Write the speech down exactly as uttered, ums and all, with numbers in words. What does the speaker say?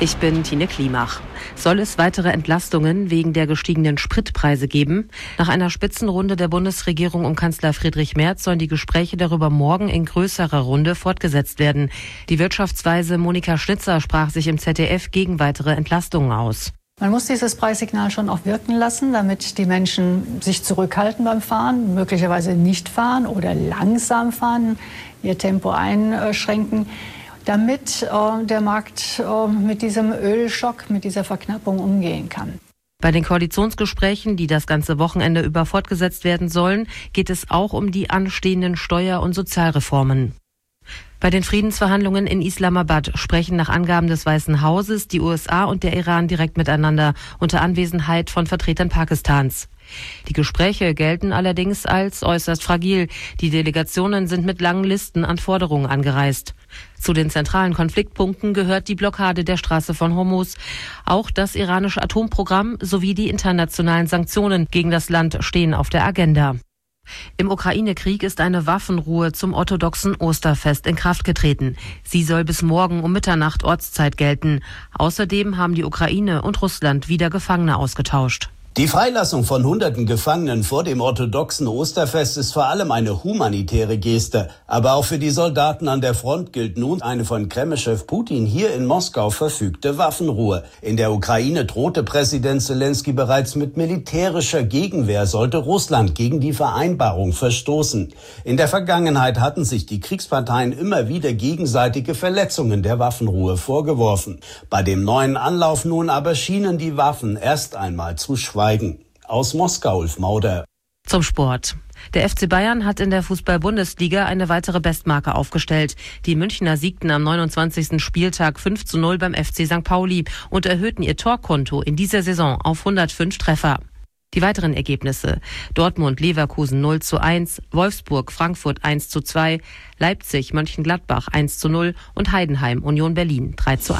Ich bin Tine Klimach. Soll es weitere Entlastungen wegen der gestiegenen Spritpreise geben? Nach einer Spitzenrunde der Bundesregierung um Kanzler Friedrich Merz sollen die Gespräche darüber morgen in größerer Runde fortgesetzt werden. Die Wirtschaftsweise Monika Schnitzer sprach sich im Z D F gegen weitere Entlastungen aus. Man muss dieses Preissignal schon auch wirken lassen, damit die Menschen sich zurückhalten beim Fahren, möglicherweise nicht fahren oder langsam fahren, ihr Tempo einschränken, damit äh, der Markt äh, mit diesem Ölschock, mit dieser Verknappung umgehen kann. Bei den Koalitionsgesprächen, die das ganze Wochenende über fortgesetzt werden sollen, geht es auch um die anstehenden Steuer- und Sozialreformen. Bei den Friedensverhandlungen in Islamabad sprechen nach Angaben des Weißen Hauses die U S A und der Iran direkt miteinander, unter Anwesenheit von Vertretern Pakistans. Die Gespräche gelten allerdings als äußerst fragil. Die Delegationen sind mit langen Listen an Forderungen angereist. Zu den zentralen Konfliktpunkten gehört die Blockade der Straße von Hormuz. Auch das iranische Atomprogramm sowie die internationalen Sanktionen gegen das Land stehen auf der Agenda. Im Ukraine-Krieg ist eine Waffenruhe zum orthodoxen Osterfest in Kraft getreten. Sie soll bis morgen um Mitternacht Ortszeit gelten. Außerdem haben die Ukraine und Russland wieder Gefangene ausgetauscht. Die Freilassung von hunderten Gefangenen vor dem orthodoxen Osterfest ist vor allem eine humanitäre Geste. Aber auch für die Soldaten an der Front gilt nun eine von Kreml-Chef Putin hier in Moskau verfügte Waffenruhe. In der Ukraine drohte Präsident Selenskyj bereits mit militärischer Gegenwehr, sollte Russland gegen die Vereinbarung verstoßen. In der Vergangenheit hatten sich die Kriegsparteien immer wieder gegenseitige Verletzungen der Waffenruhe vorgeworfen. Bei dem neuen Anlauf nun aber schienen die Waffen erst einmal zu schweigen. Aus Moskau, Ulf Mauder. Zum Sport. Der F C Bayern hat in der Fußball-Bundesliga eine weitere Bestmarke aufgestellt. Die Münchner siegten am neunundzwanzigsten Spieltag fünf zu null beim F C Sankt Pauli und erhöhten ihr Torkonto in dieser Saison auf hundertfünf Treffer. Die weiteren Ergebnisse: Dortmund-Leverkusen null zu eins, Wolfsburg-Frankfurt eins zu zwei, Leipzig-Mönchengladbach eins zu null und Heidenheim-Union Berlin drei zu eins.